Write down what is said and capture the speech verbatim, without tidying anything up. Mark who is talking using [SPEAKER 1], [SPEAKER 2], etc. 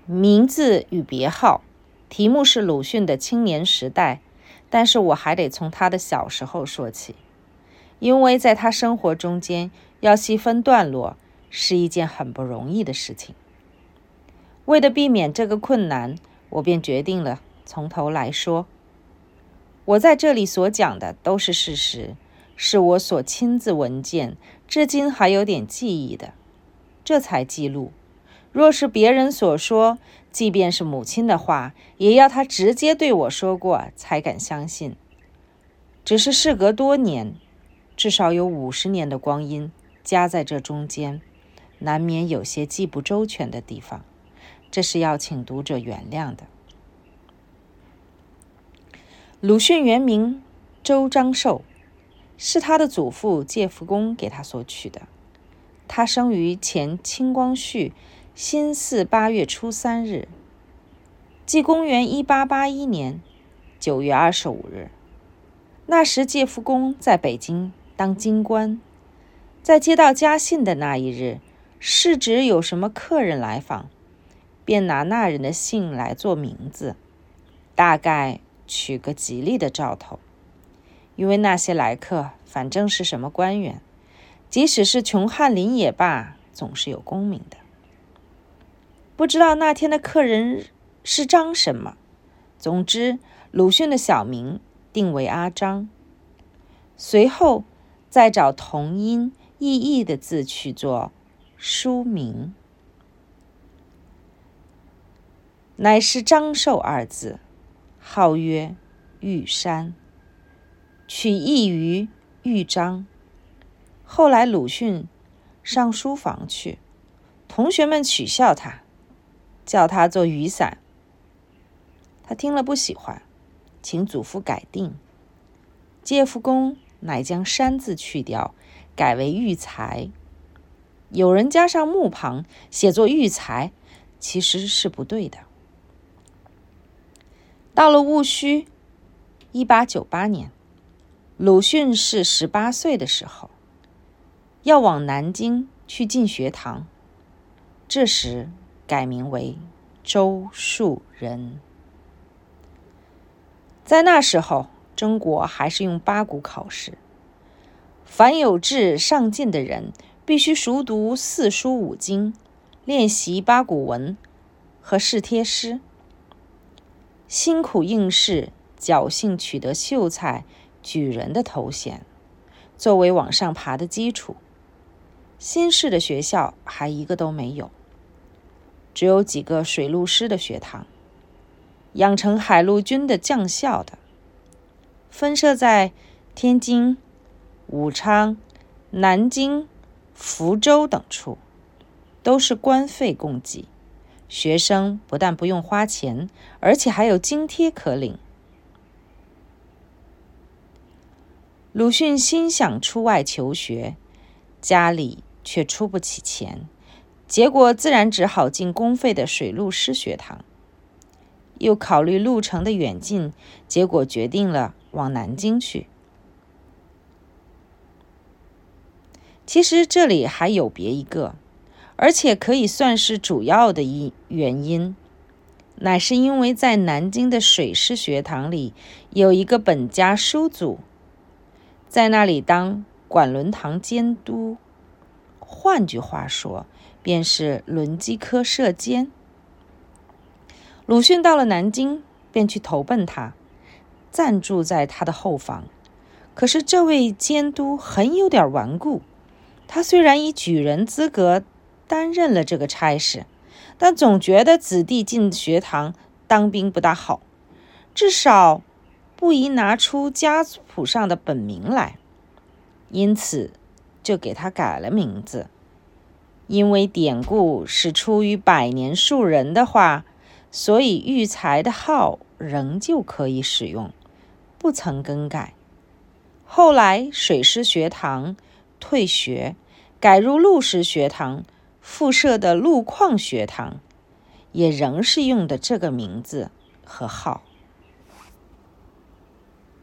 [SPEAKER 1] 名字与别号，题目是鲁迅的青年时代，但是我还得从他的小时候说起，因为在他生活中间要细分段落是一件很不容易的事情。为了避免这个困难，我便决定了从头来说。我在这里所讲的都是事实，是我所亲自闻见，至今还有点记忆的，这才记录。若是别人所说，即便是母亲的话，也要他直接对我说过才敢相信。只是事隔多年，至少有五十年的光阴夹在这中间，难免有些记不周全的地方，这是要请读者原谅的。鲁迅原名周章寿，是他的祖父介福公给他所取的。他生于前清光绪辛巳八月初三日，即公元一八八一年九月二十五日。那时介福公在北京当京官，在接到家信的那一日，是指有什么客人来访，便拿那人的姓来做名字，大概取个吉利的兆头。因为那些来客反正是什么官员，即使是穷翰林也罢，总是有功名的。不知道那天的客人是张什么，总之鲁迅的小名定为阿张，随后再找同音异义的字去做书名，乃是张寿二字，号曰玉山，取意于豫章。后来鲁迅上书房去，同学们取笑他，叫他做雨伞。他听了不喜欢，请祖父改定。介福公乃将山字去掉，改为育才。有人加上木旁写作育才，其实是不对的。到了戊戌一八九八年，鲁迅是十八岁的时候，要往南京去进学堂，这时改名为周树人。在那时候，中国还是用八股考试，凡有志上进的人必须熟读四书五经，练习八股文和试帖诗，辛苦应试，侥幸取得秀才、举人的头衔，作为往上爬的基础。新式的学校还一个都没有，只有几个水陆师的学堂，养成海陆军的将校的，分设在天津、武昌、南京、福州等处，都是官费供给，学生不但不用花钱，而且还有津贴可领。鲁迅心想出外求学，家里却出不起钱，结果自然只好进公费的水陆师学堂。又考虑路程的远近，结果决定了往南京去。其实这里还有别一个，而且可以算是主要的一原因，乃是因为在南京的水师学堂里有一个本家叔祖，在那里当管轮堂监督，换句话说，便是轮机科舍监。鲁迅到了南京，便去投奔他，暂住在他的后房。可是这位监督很有点顽固，他虽然以举人资格担任了这个差事，但总觉得子弟进学堂当兵不大好，至少不宜拿出家谱上的本名来，因此就给他改了名字。因为典故是出于百年树人的话，所以育才的号仍旧可以使用，不曾更改。后来水师学堂退学，改入陆师学堂附设的陆矿学堂，也仍是用的这个名字和号。